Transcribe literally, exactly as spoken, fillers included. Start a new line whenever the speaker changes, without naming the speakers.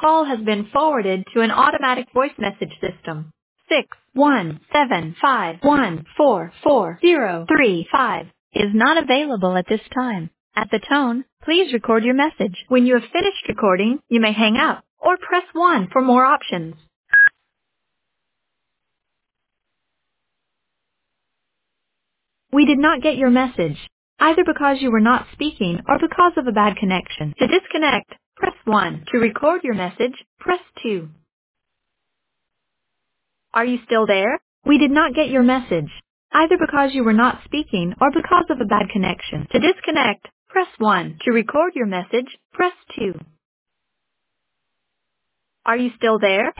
call has been forwarded to an automatic voice message system. Six one seven five one four four zero three five is not available at this time. At the tone, please record your message. When you have finished recording, you may hang up or press one for more options. We did not get your message, either because you were not speaking or because of a bad connection. To disconnect, press one. To record your message, press two. Are you still there? We did not get your message, either because you were not speaking or because of a bad connection. To disconnect, press one. To record your message, press two. Are you still there?